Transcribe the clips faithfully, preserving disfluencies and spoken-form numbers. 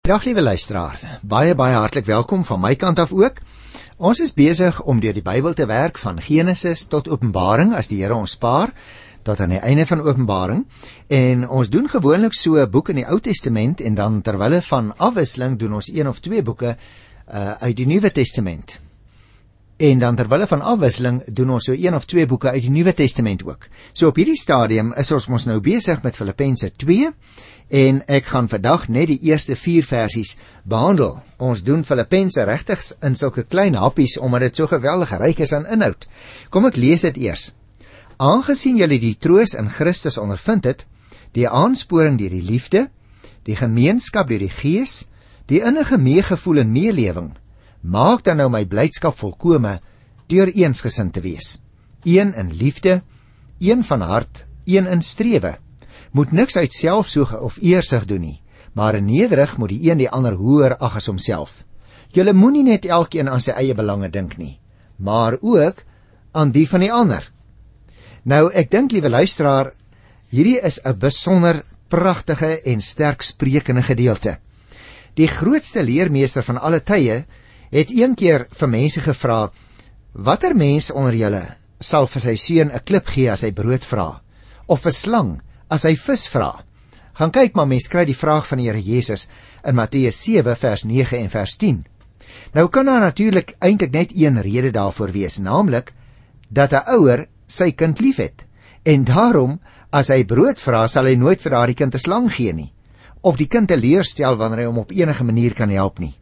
Goeiedag liewe luisteraar, baie baie hartlik welkom van my kant af ook. Ons is besig om deur die Bybel te werk van Genesis tot Openbaring, as die Here ons spaar, tot aan die einde van Openbaring. En ons doen gewoonlik so 'n boek in die Ou Testament en dan terwille van afwisseling doen ons een of twee boeke uh, uit die Nuwe Testament. En dan terwille van afwisseling doen ons so een of twee boeke uit die Nuwe Testament ook. So op hierdie stadium is ons ons nou besig met Filippense twee en ek gaan vandag net die eerste vier versies behandel. Ons doen Filippense regtig in sulke klein happies omdat dit so geweldig ryk is aan inhoud. Kom ek lees dit eers. Aangesien julle die troos in Christus ondervind het, die aansporing deur die liefde, die gemeenskap deur die Gees, die innige meegevoel en meelewing, maak dan nou my blydskap volkome deur eensgesind te wees. Een in liefde, een van hart, een in strewe. Moet niks uit selfsoog of eersug doen nie, maar in nederig moet die een die ander hoër ag as homself. Julle moenie net elkeen aan sy eie belange dink nie, maar ook aan die van die ander. Nou, ek dink, liewe luisteraar, hierdie is 'n besonder pragtige en sterk sprekende gedeelte. Die grootste leermeester van alle tye het een keer vir mense gevra, watter mens onder julle sal vir sy seun 'n klip gee as hy brood vra, of 'n slang as hy vis vra? Gaan kyk maar, mens kry die vraag van die Here Jesus in Matteus sewe vers nege en vers tien. Nou kan daar natuurlik eintlik net een rede daarvoor wees, naamlik dat 'n ouer sy kind liefhet, en daarom as hy brood vra, sal hy nooit vir daardie kind 'n slang gee nie, of die kind teleurstel wanneer hy hom op enige manier kan help nie.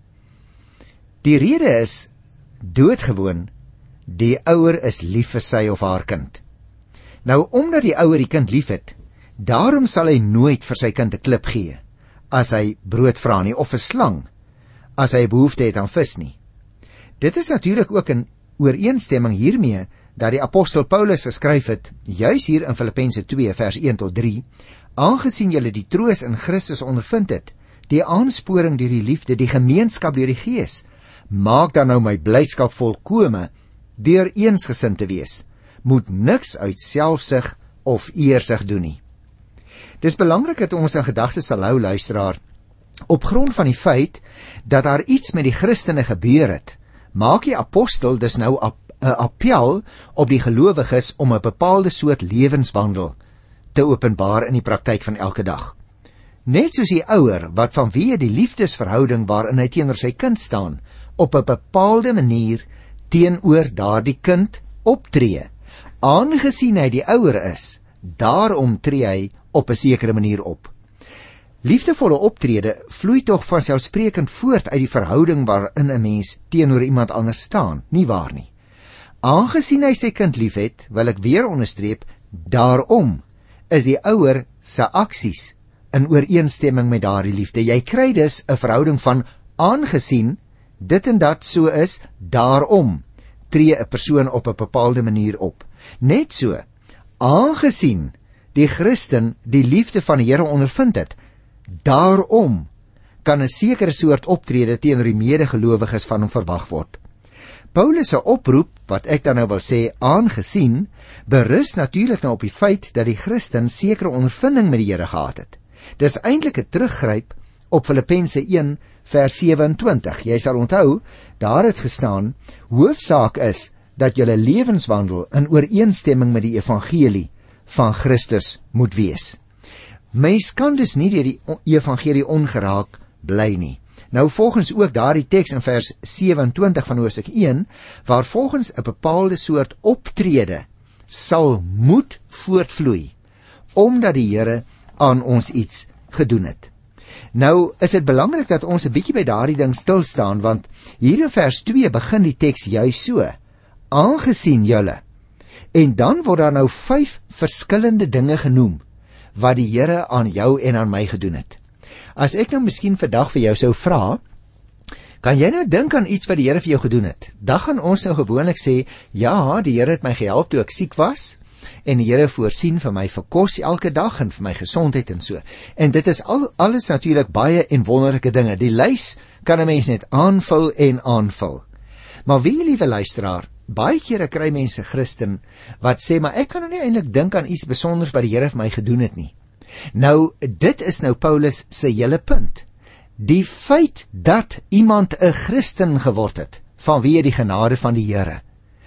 Die rede is doodgewoon, die ouer is lief vir sy of haar kind. Nou, omdat die ouer die kind liefhet, daarom sal hy nooit vir sy kind 'n klip gee as hy brood vra nie, of 'n slang as hy behoefte het aan vis nie. Dit is natuurlik ook in ooreenstemming hiermee dat die apostel Paulus geskryf het, juis hier in Filippense twee vers een tot drie, aangesien julle die troos in Christus ondervind het, die aansporing deur die liefde, die gemeenskap deur die Gees, maak dan nou my blydskap volkome deur eensgesind te wees. Moet niks uit selfsug of eersug doen nie. Dis belangrik dat ons in gedagte sal hou, luisteraar, op grond van die feit dat daar iets met die Christene gebeur het, maak die apostel dus nou 'n appel op die gelowiges om 'n bepaalde soort lewenswandel te openbaar in die praktyk van elke dag. Net soos die ouer wat vanweë die liefdesverhouding waarin hy teenoor sy kind staan, op 'n bepaalde manier teenoor daardie kind optree. Aangesien hy die ouer is, daarom tree hy op 'n sekere manier op. Liefdevolle optrede vloei tog vanselfsprekend voort uit die verhouding waarin 'n mens teenoor iemand anders staan, nie waar nie? Aangesien hy sy kind liefhet, wil ek weer onderstreep, daarom is die ouer se aksies in ooreenstemming met daardie liefde. Jy kry dus 'n verhouding van aangesien dit en dat so is, daarom tree 'n persoon op 'n bepaalde manier op. Net so, aangesien die Christen die liefde van die Here ondervind het, daarom kan 'n sekere soort optrede teenoor die medegelowiges van hom verwag word. Paulus se oproep, wat ek dan nou wil sê, aangesien, berus natuurlik nou op die feit dat die Christen sekere ondervinding met die Here gehad het. Dis eintlik 'n teruggryp op Filippense een vers sewe-en-twintig. Jy sal onthou, daar het gestaan, hoofsaak is dat julle lewenswandel in ooreenstemming met die evangelie van Christus moet wees. Mens kan dus nie deur die evangelie ongeraak bly nie. Nou volgens ook daardie teks in vers sewe-en-twintig van Hoofstuk een, waar volgens 'n bepaalde soort optrede sal moet voortvloei, omdat die Here aan ons iets gedoen het. Nou is dit belangrik dat ons 'n bietjie by daardie ding stil staan, want hier in vers twee begin die teks juis so, aangesien julle, en dan word daar nou vyf verskillende dinge genoem, wat die Here aan jou en aan my gedoen het. As ek nou miskien vandag vir jou sou vra, kan jy nou dink aan iets wat die Here vir jou gedoen het? Dan gaan ons nou gewoonlik sê, ja, die Here het my gehelp toe ek siek was, en die Here voorsien vir my vir kos elke dag en vir my gesondheid en so. En dit is al, alles natuurlik baie en wonderlike dinge. Die lys kan 'n mens net aanvul en aanvul. Maar wie, liewe luisteraar, baie kere kry mense Christen wat sê, maar ek kan nou nie eintlik dink aan iets besonders wat die Here vir my gedoen het nie. Nou, dit is nou Paulus se hele punt. Die feit dat iemand 'n Christen geword het, vanweë die genade van die Here,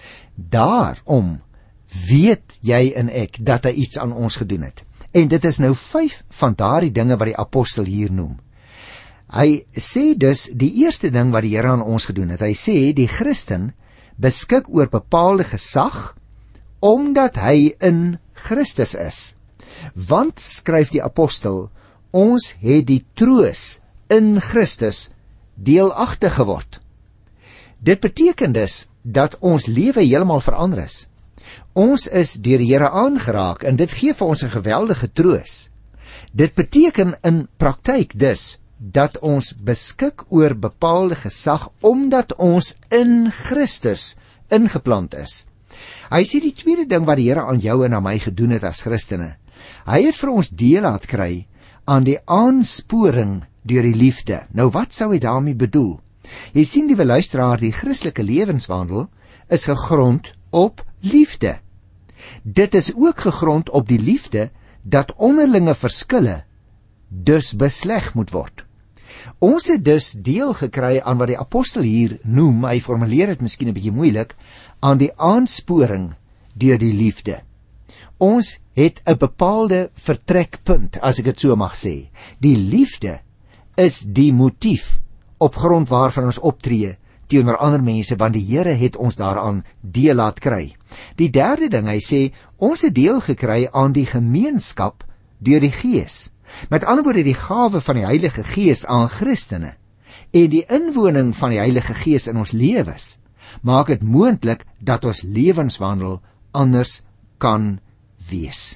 daarom weet jy en ek dat hy iets aan ons gedoen het. En dit is nou vyf van daardie dinge wat die apostel hier noem. Hy sê dus die eerste ding wat die Here aan ons gedoen het. Hy sê die Christen beskik oor bepaalde gesag omdat hy in Christus is. Want, skryf die apostel, ons het die troos in Christus deelagtig geword. Dit beteken dus dat ons lewe heeltemal verander is. Ons is deur die Here aangeraak en dit gee vir ons 'n geweldige troos. Dit beteken in praktyk dus dat ons beskik oor bepaalde gesag omdat ons in Christus ingeplant is. Hy sê die tweede ding wat die Here aan jou en aan my gedoen het as Christene. Hy het vir ons deel laat kry aan die aansporing deur die liefde. Nou wat sou hy daarmee bedoel? Jy sien, liewe luisteraar, die Christelike lewenswandel is gegrond op liefde. Dit is ook gegrond op die liefde dat onderlinge verskille dus besleg moet word. Ons het dus deel gekry aan wat die apostel hier noem, hy formuleer dit miskien 'n bietjie moeilik, aan die aansporing deur die liefde. Ons het 'n bepaalde vertrekpunt, as ek dit so mag sê. Die liefde is die motief op grond waarvan ons optree teenoor ander mense, want die Here het ons daaraan deel laat kry. Die derde ding, hy sê, ons het deel gekry aan die gemeenskap deur die Gees. Met ander woorde, die gawe van die Heilige Gees aan Christene en die inwoning van die Heilige Gees in ons lewens maak dit moontlik dat ons lewenswandel anders kan wees.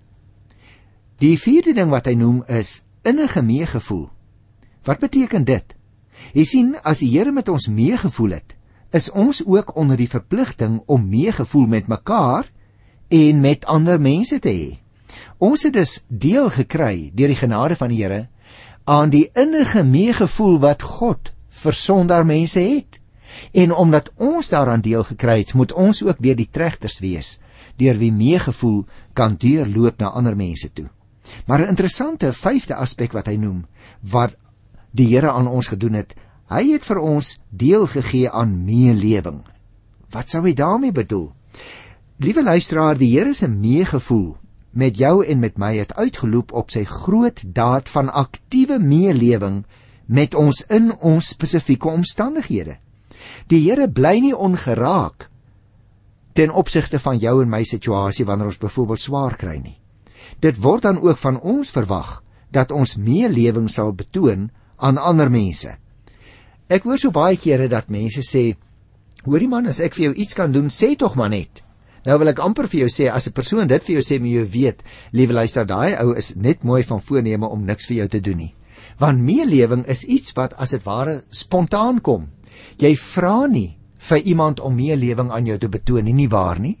Die vierde ding wat hy noem is innige meegevoel. Wat beteken dit? Jy sien, as die Here met ons meegevoel het, is ons ook onder die verpligting om meegevoel met mekaar en met ander mense te hê. Ons het dus deel gekry deur die genade van die Here aan die innige meegevoel wat God vir sondaar mense het. En omdat ons daaraan deel gekry het, moet ons ook weer die tregters wees, deur wie meegevoel kan deurloop na ander mense toe. Maar 'n interessante vyfde aspek wat hy noem, wat die Here aan ons gedoen het, hy het vir ons deel gegee aan meelewing. Wat sou hy daarmee bedoel? Liewe luisteraar, die Here se meegevoel met jou en met my het uitgeloop op sy groot daad van aktiewe meelewing met ons in ons spesifieke omstandighede. Die Here bly nie ongeraak ten opsigte van jou en my situasie wanneer ons byvoorbeeld swaar kry nie. Dit word dan ook van ons verwag dat ons meelewing sal betoon aan ander mense. Ek hoor so baie kere dat mense sê, hoorie man, as ek vir jou iets kan doen, sê tog maar net. Nou wil ek amper vir jou sê, as 'n persoon dit vir jou sê, moet jy weet, liewe luister, daai ou is net mooi van voorneme om niks vir jou te doen nie. Want meelewing is iets wat as dit ware spontaan kom. Jy vra nie vir iemand om meelewing aan jou te betoon nie, nie waar nie?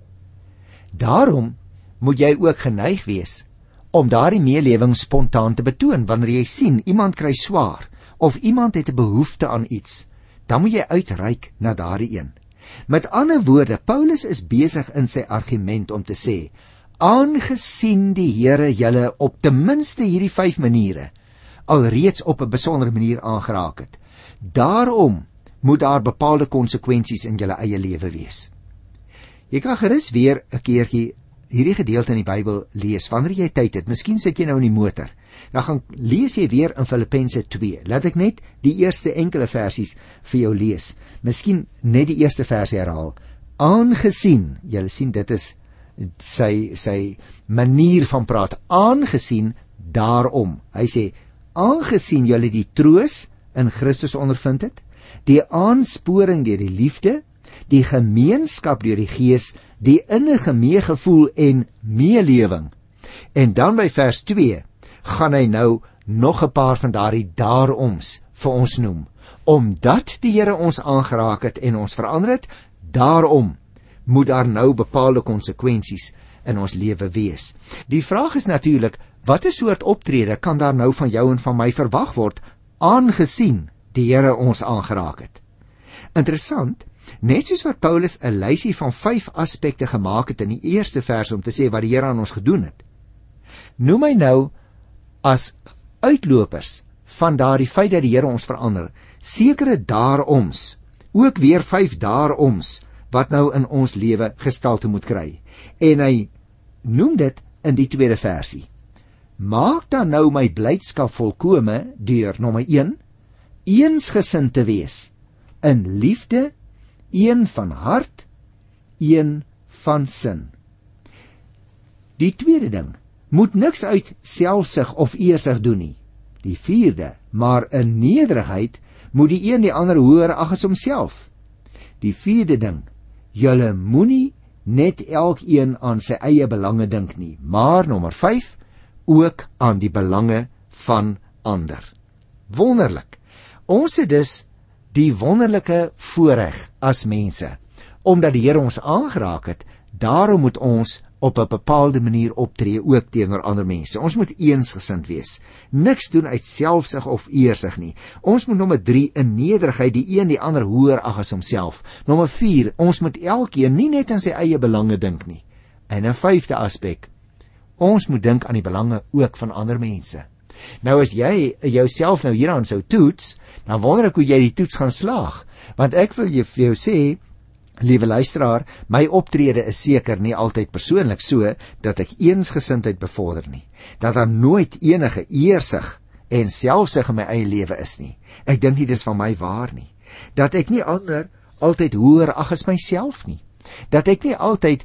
Daarom moet jy ook geneig wees om daardie meelewing spontaan te betoon. Wanneer jy sien iemand kry swaar of iemand het 'n behoefte aan iets, dan moet jy uitreik na daardie een. Met ander woorde, Paulus is besig in sy argument om te sê, aangesien die Here julle op ten minste hierdie vyf maniere alreeds op 'n besondere manier aangeraak het, daarom moet daar bepaalde konsekwensies in julle eie lewe wees. Jy kan gerus weer 'n keertjie hierdie gedeelte in die Bybel lees, wanneer jy tyd het. Miskien sit jy nou in die motor, dan gaan lees jy weer in Filippense twee. Laat ek net die eerste enkele versies vir jou lees. Miskien net die eerste versie herhaal. Aangesien, julle sien dit is sy, sy manier van praat, aangesien daarom. Hy sê, aangesien julle die troos in Christus ondervind het, die aansporing deur die liefde, die gemeenskap deur die Gees, die innige meegevoel en meelewing. En dan by vers twee gaan hy nou nog 'n paar van daardie daaroms vir ons noem. Omdat die Here ons aangeraak het en ons verander het, daarom moet daar nou bepaalde konsekwensies in ons lewe wees. Die vraag is natuurlik, watter soort optrede kan daar nou van jou en van my verwag word, aangesien die Here ons aangeraak het? Interessant, net soos wat Paulus 'n lysie van vyf aspekte gemaak het in die eerste vers om te sê wat die Here aan ons gedoen het, noem hy nou as uitlopers van daardie feit dat die Here ons verander, sekere daaroms, ook weer vyf daaroms, wat nou in ons lewe gestalte moet kry. En hy noem dit in die tweede versie. Maak dan nou my blydskap volkome deur nommer een, eensgesind te wees, in liefde, een van hart, een van sin. Die tweede ding, moet niks uit selfsug of eersug doen nie. Die vierde, maar in nederigheid moet die een die ander hoër ag as homself. Die vierde ding, julle moenie net elkeen aan sy eie belange dink nie, maar nommer vyf, ook aan die belange van ander. Wonderlik. Ons het dus die wonderlike voorreg as mense, omdat die Here ons aangeraak het, daarom moet ons op 'n bepaalde manier optree ook teenoor ander mense. Ons moet eensgesind wees. Niks doen uit selfsug of eersug nie. Ons moet nommer drie in nederigheid die een die ander hoër ag as homself. Nommer vier, ons moet elkeen nie net aan sy eie belange dink nie. En 'n vyfde aspek, ons moet dink aan die belange ook van ander mense. Nou as jy jouself nou hieraan sou toets, dan wonder ek hoe jy die toets gaan slaag. Want ek wil jy vir jou sê, liewe luisteraar, my optrede is seker nie altyd persoonlik so, dat ek eensgesindheid bevorder nie. Dat daar nooit enige eersug en selfsug in my eie lewe is nie. Ek dink nie dis van my waar nie. Dat ek nie ander altyd hoër ag as myself nie. Dat ek nie altyd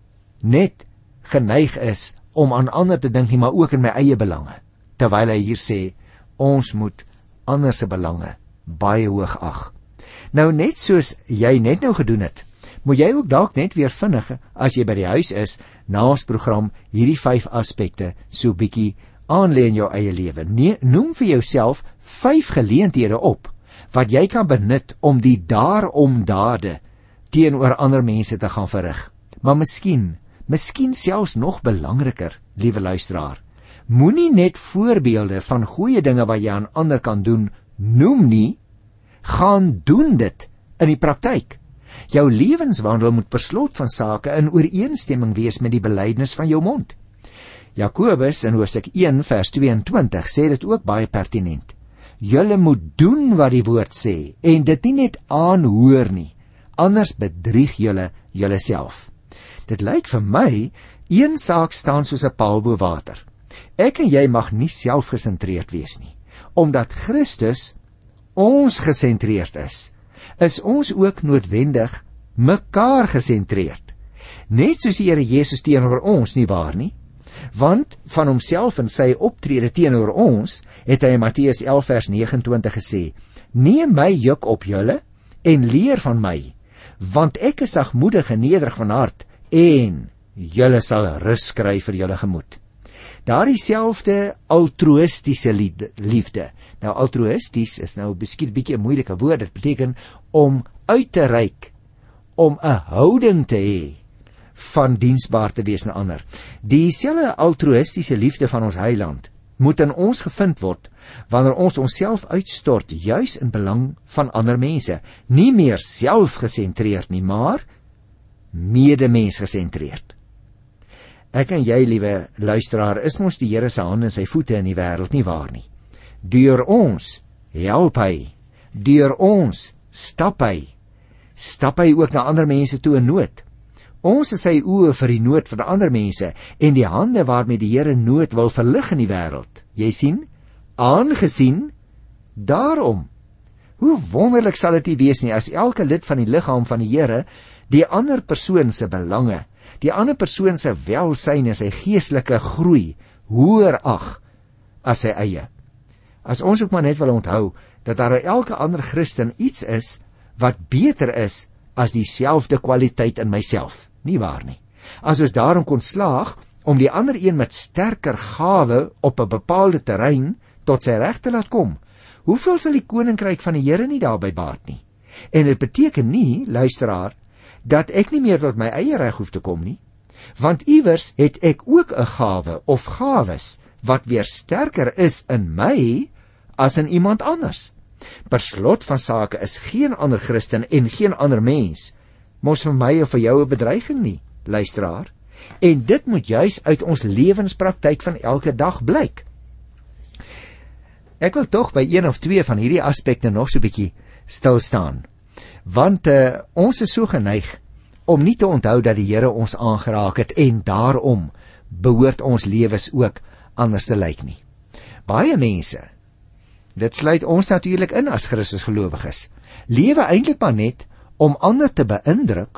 net geneig is om aan ander te dink nie, maar ook in my eie belange. Terwyl hy hier sê, ons moet ander se belange baie hoog ag. Nou net soos jy net nou gedoen het, moet jy ook dalk net weer vinnig, as jy by die huis is, na ons program, hierdie vyf aspekte so bietjie aanlê in jou eie lewe. Nee, noem vir jouself vyf geleenthede op, wat jy kan benut om die daarom dade teenoor ander mense te gaan verrig. Maar miskien, miskien selfs nog belangriker, liewe luisteraar, moenie net voorbeelde van goeie dinge wat jy aan ander kan doen, noem nie, gaan doen dit in die praktyk. Jou lewenswandel moet per slot van sake in ooreenstemming wees met die belydenis van jou mond. Jakobus in hoofstuk een vers tweeëntwintig sê dit ook baie pertinent. Julle moet doen wat die woord sê en dit nie net aanhoor nie, anders bedrieg julle julle self. Dit lyk vir my, een saak staan soos 'n paal bo water. Ek en jy mag nie selfgesentreerd wees nie, omdat Christus ons gesentreerd is, is ons ook noodwendig mekaar gesentreerd. Net soos die Here Jesus teenoor ons, nie waar nie? Want van homself en sy optrede teenoor ons, het hy in Matteus elf vers negenentwintig gesê, neem my juk op julle en leer van my, want ek is sagmoedig en nederig van hart, en julle sal rus kry vir julle gemoed. Daardie selfde altruïstiese liefde. Nou altruïsties is nou miskien 'n bietjie 'n moeilike woord. Dit beteken om uit te reik, om 'n houding te hê van diensbaar te wees aan ander. Dieselfde altruïstiese liefde van ons Heiland moet in ons gevind word wanneer ons onsself uitstort juis in belang van ander mense. Nie meer selfgesentreerd nie, maar medemens gesentreerd. Ek en jy, liewe luisteraar, is mos die Here se hande en sy voete in die wêreld, nie waar nie? Deur ons help hy, deur ons stap hy, stap hy ook na ander mense toe in nood. Ons is sy oë vir die nood van ander mense en die hande waarmee die Here nood wil verlig in die wêreld. Jy sien, aangesien daarom. Hoe wonderlik sal dit nie wees nie as elke lid van die liggaam van die Here die ander persoon se belange, die ander persoon se welsyn en sy geestelike groei hoër ag as sy eie. As ons ook maar net wil onthou dat daar elke ander Christen iets is wat beter is as dieselfde kwaliteit in myself, nie waar nie? As ons daarom kon slaag om die ander een met sterker gawe op 'n bepaalde terrein tot sy reg te laat kom, hoeveel sal die koninkryk van die Here nie daarby baat nie? En dit beteken nie, luisteraar, dat ek nie meer tot my eie reg hoef te kom nie, want iewers het ek ook 'n gawe of gawes wat weer sterker is in my as in iemand anders. Per slot van sake is geen ander Christen en geen ander mens mos vir my of vir jou 'n bedreiging nie, luisteraar. En dit moet juis uit ons lewenspraktyk van elke dag blyk. Ek wil tog by een of twee van hierdie aspekte nog so 'n bietjie stil staan. Want uh, ons is so geneig om nie te onthou dat die Here ons aangeraak het en daarom behoort ons lewens ook anders te lyk nie. Baie mense, dit sluit ons natuurlik in as Christus gelowiges, lewe eintlik maar net om ander te beïndruk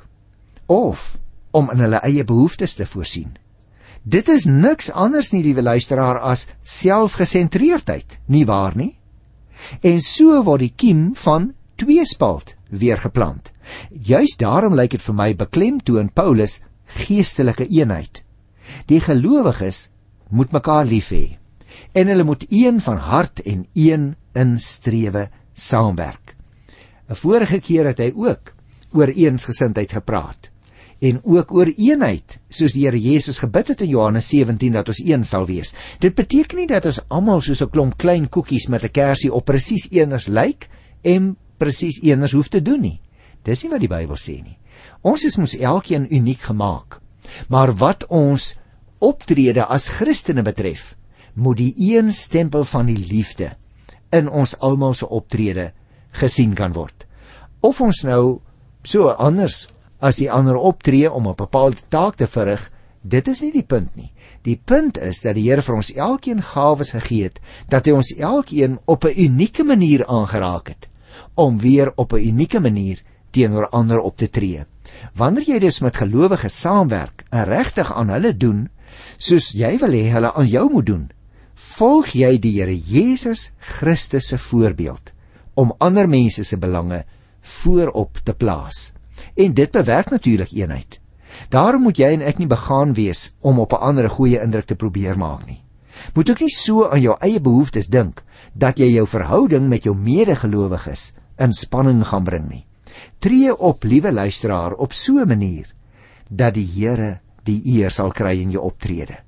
of om in hulle eie behoeftes te voorsien. Dit is niks anders nie, liewe luisteraar, as selfgesentreerdheid, nie waar nie? En so word die kiem van tweespalt weer geplant. Juist daarom lyk dit vir my beklemtoon Paulus geestelike eenheid. Die gelowiges moet mekaar lief hê en hulle moet een van hart en een in strewe saamwerk. 'n Vorige keer het hy ook oor eensgesindheid gepraat en ook oor eenheid, soos die Here Jesus gebid het in Johannes sewentien dat ons een sal wees. Dit beteken nie dat ons almal soos 'n klomp klein koekies met 'n kersie op presies eenders lyk en presies eenders hoef te doen nie. Dis nie wat die Bybel sê nie. Ons is mos elkeen uniek gemaak. Maar wat ons optrede as Christene betref, moet die een stempel van die liefde in ons almal se optrede gesien kan word. Of ons nou so anders as die ander optree om 'n bepaalde taak te verrig, dit is nie die punt nie. Die punt is dat die Here vir ons elkeen gawes gegee het, dat hy ons elkeen op 'n unieke manier aangeraak het, om weer op 'n unieke manier teenoor ander op te tree. Wanneer jy dus met gelowiges saamwerk en regtig aan hulle doen, soos jy wil hê hulle aan jou moet doen, volg jy die Here Jesus Christus se voorbeeld, om ander mense se belange voorop te plaas. En dit bewerk natuurlik eenheid. Daarom moet jy en ek nie begaan wees om op 'n ander goeie indruk te probeer maak nie. Moet ook nie so aan jou eie behoeftes dink, dat jy jou verhouding met jou medegelowiges in spanning gaan bring nie. Tree op, liewe luisteraar, op so 'n manier, dat die Here die eer sal kry in jou optrede.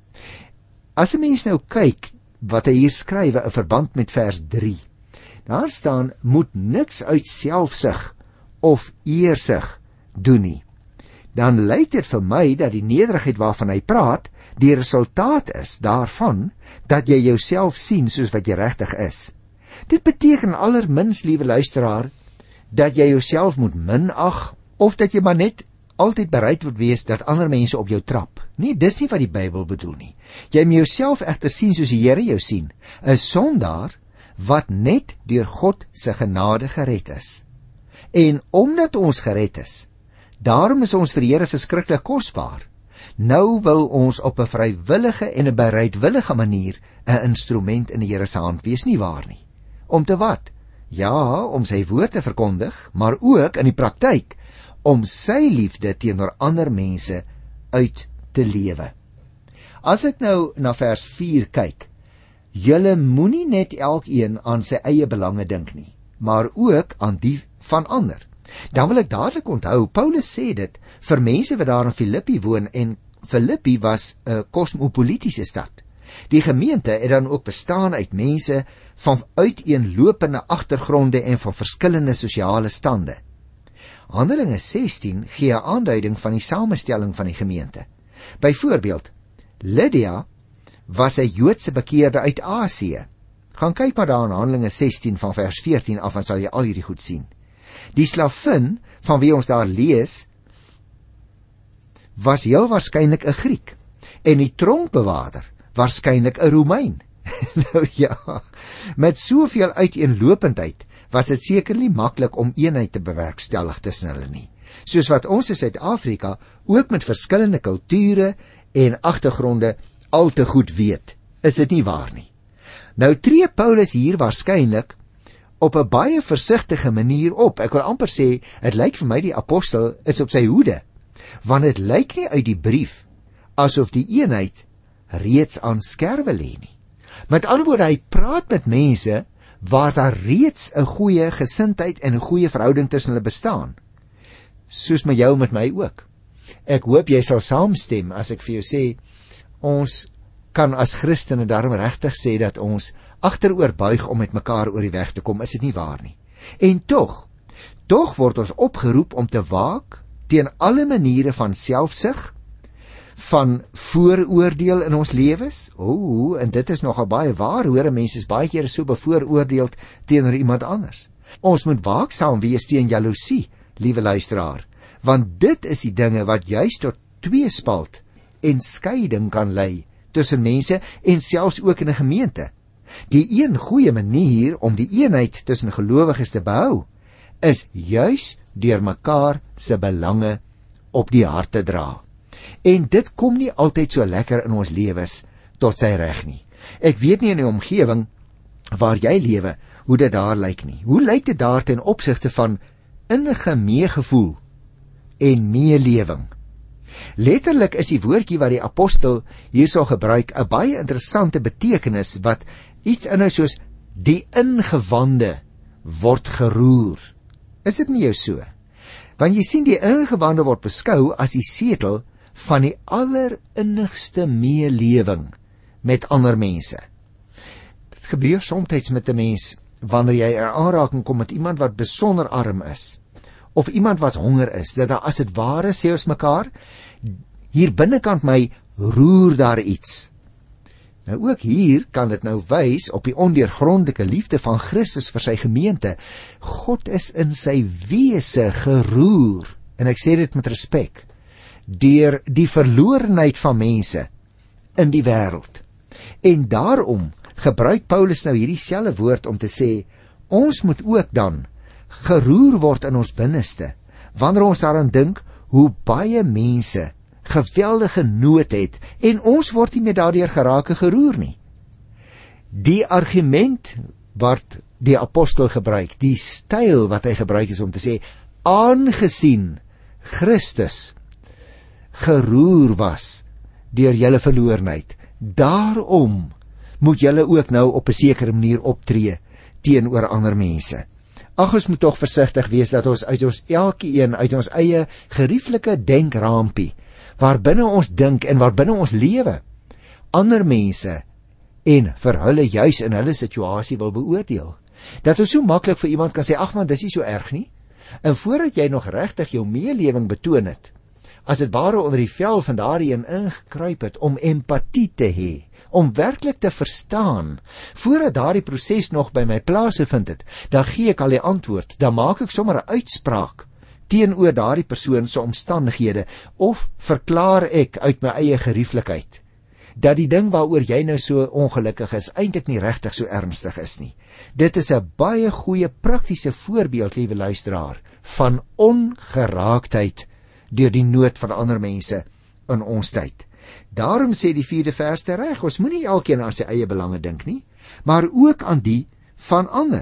As 'n mens nou kyk, wat hy hier skryf in verband met vers drie, daar staan, moet niks uit selfsug of eersug doen nie. Dan lyk dit vir my dat die nederigheid waarvan hy praat, die resultaat is daarvan, dat jy jouself sien soos wat jy regtig is. Dit beteken allermins, liewe luisteraar, dat jy jouself moet minag, of dat jy maar net altyd bereid moet wees dat ander mense op jou trap. Nee, dis nie wat die Bybel bedoel nie. Jy moet jouself egter sien soos die Here jou sien, 'n sondaar wat net deur God se genade gered is. En omdat ons gered is, daarom is ons vir die Here verskriklik kosbaar. Nou wil ons op 'n vrywillige en 'n bereidwillige manier 'n instrument in die Here se hand wees, nie waar nie? Om te wat? Ja, om sy woord te verkondig, maar ook in die praktyk om sy liefde teenoor ander mense uit te lewe. As ek nou na vers vier kyk, julle moenie net elkeen aan sy eie belange dink nie, maar ook aan die van ander. Dan wil ek dadelik onthou, Paulus sê dit vir mense wat daar in Filippi woon, en Filippi was 'n kosmopolitiese stad. Die gemeente het dan ook bestaan uit mense van uiteenlopende agtergronde en van verskillende sosiale stande. Handelinge sestien gee 'n aanduiding van die samestelling van die gemeente. Byvoorbeeld, Lydia was 'n Joodse bekeerde uit Asië. Gaan kyk maar daar in Handelinge sestien van vers veertien af en sal jy al hierdie goed sien. Die slavin van wie ons daar lees, was heel waarskynlik 'n Griek en die tronkbewaarder waarskynlik 'n Romein. Nou ja, met soveel uiteenlopendheid was dit seker nie maklik om eenheid te bewerkstellig tussen hulle nie. Soos wat ons in Suid-Afrika ook met verskillende kulture en agtergronde al te goed weet, is dit nie waar nie. Nou tree Paulus hier waarskynlik op 'n baie versigtige manier op. Ek wil amper sê, het lyk vir my die apostel is op sy hoede, want dit lyk nie uit die brief asof die eenheid reeds aan skerwe lê nie. Met ander woorde, hy praat met mense waar daar reeds 'n goeie gesindheid en 'n goeie verhouding tussen hulle bestaan. Soos met jou en met my ook. Ek hoop jy sal saamstem as ek vir jou sê, ons kan as Christene daarom regtig sê dat ons agteroor buig om met mekaar oor die weg te kom, is dit nie waar nie. En tog, tog word ons opgeroep om te waak teen alle maniere van selfsug, van vooroordeel in ons lewens? O, en dit is nogal baie waar, hoor, mense is baie kere so bevooroordeeld teenoor iemand anders. Ons moet waaksaam wees teen jaloesie, liewe luisteraar, want dit is die dinge wat juist tot tweespalt en skeiding kan lei tussen mense en selfs ook in 'n gemeente. Die een goeie manier om die eenheid tussen gelowiges te behou, is juis deur mekaar se belange op die hart te dra. En dit kom nie altyd so lekker in ons lewens tot sy reg nie. Ek weet nie in die omgewing waar jy lewe, hoe dit daar lyk nie. Hoe lyk dit daar ten opsigte van innige meegevoel en meelewing? Letterlik is die woordjie wat die apostel hierso gebruik 'n baie interessante betekenis wat iets inhou soos die ingewande word geroer. Is dit nie jou so? Want jy sien, die ingewande word beskou as die setel van die allerinnigste meelewing met ander mense. Dit gebeur soms met 'n mens wanneer jy in aanraking kom met iemand wat besonder arm is, of iemand wat honger is, dat daar as het ware sê ons mekaar, hier binnekant my roer daar iets. Nou ook hier kan dit nou wys op die ondeurgrondelike liefde van Christus vir sy gemeente. God is in sy wese geroer, en ek sê dit met respek, deur die verlorenheid van mense in die wêreld. En daarom gebruik Paulus nou hierdie selfe woord om te sê, ons moet ook dan geroer word in ons binneste, wanneer ons daaraan dink hoe baie mense geweldige nood het, en ons word nie met daardeur geraak en geroer nie. Die argument wat die apostel gebruik, die styl wat hy gebruik is om te sê, aangesien Christus geroer was deur julle verlorenheid, daarom moet julle ook nou op 'n sekere manier optree teenoor ander mense. Ag, ons moet tog versigtig wees dat ons uit ons elkeen uit ons eie gerieflike denkraampie, waar binne ons dink en waar binne ons lewe, ander mense en vir hulle juis in hulle situasie wil beoordeel. Dat ons so maklik vir iemand kan sê, ag man, dis nie so erg nie. En voordat jy nog regtig jou meelewing betoon het, as dit ware onder die vel van daardie een ingekruip het om empatie te hê, om werklik te verstaan, voordat daardie proses nog by my plaas gevind het, dan gee ek al die antwoord, dan maak ek sommer 'n uitspraak teenoor daardie persoon se omstandighede, of verklaar ek uit my eie gerieflikheid, dat die ding waaroor jy nou so ongelukkig is, eintlik nie regtig so ernstig is nie. Dit is 'n baie goeie praktiese voorbeeld, liewe luisteraar, van ongeraaktheid deur die nood van ander mense in ons tyd. Daarom sê die vierde vers te reg, ons moenie elkeen aan sy eie belange dink nie, maar ook aan die van ander.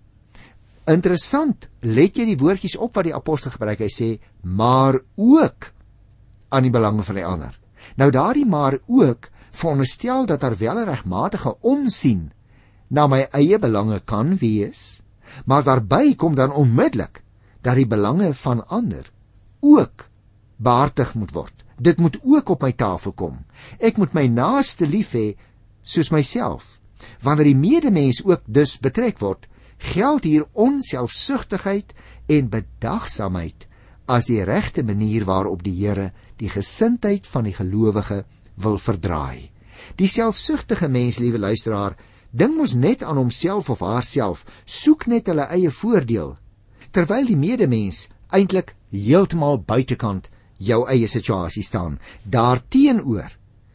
Interessant, let jy die woordjies op wat die apostel gebruik, hy sê, maar ook aan die belange van die ander. Nou daardie maar ook veronderstel dat daar wel 'n regmatige omsien na my eie belange kan wees, maar daarby kom dan onmiddellik dat die belange van ander ook behartig moet word. Dit moet ook op my tafel kom. Ek moet my naaste lief hê soos myself. Wanneer die medemens ook dus betrek word, geld hier onselfsugtigheid en bedagsaamheid as die regte manier waarop die Here die gesindheid van die gelowige wil verdraai. Die selfsugtige mens, liewe luisteraar, dink mos net aan homself of haarself, soek net hulle eie voordeel, terwyl die medemens eintlik heeltemal buitekant jou eie situasie staan. Daarteenoor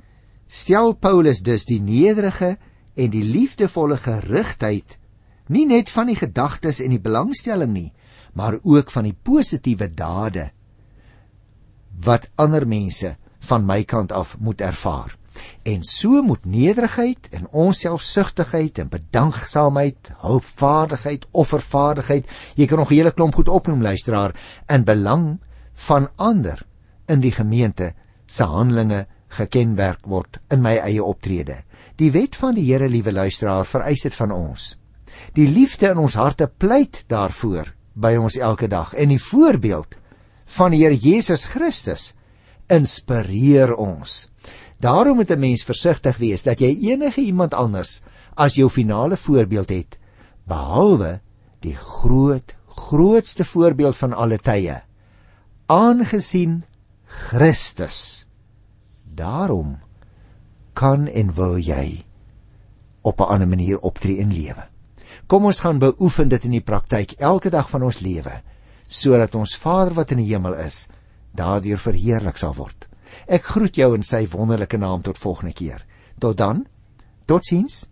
stel Paulus dus die nederige en die liefdevolle gerigtheid nie net van die gedagtes en die belangstelling nie, maar ook van die positiewe dade wat ander mense van my kant af moet ervaar. En so moet nederigheid en onselfsugtigheid en bedanksaamheid, hulpvaardigheid, offervaardigheid, jy kan nog 'n hele klomp goed opnoem, luisteraar, in belang van ander in die gemeente se handelinge gekenmerk word in my eie optrede. Die wet van die Here, liewe luisteraar, vereis dit van ons. Die liefde in ons harte pleit daarvoor by ons elke dag, en die voorbeeld van die Here Jesus Christus inspireer ons. Daarom moet 'n mens versigtig wees dat jy enige iemand anders as jou finale voorbeeld het, behalwe die groot, grootste voorbeeld van alle tye, aangesien Christus Daarom kan en wil jy op 'n ander manier optree in lewe. Kom ons gaan beoefen dit in die praktyk elke dag van ons lewe, sodat ons Vader wat in die hemel is, daardeur verheerlik sal word. Ek groet jou in sy wonderlike naam tot volgende keer. Tot dan, totsiens.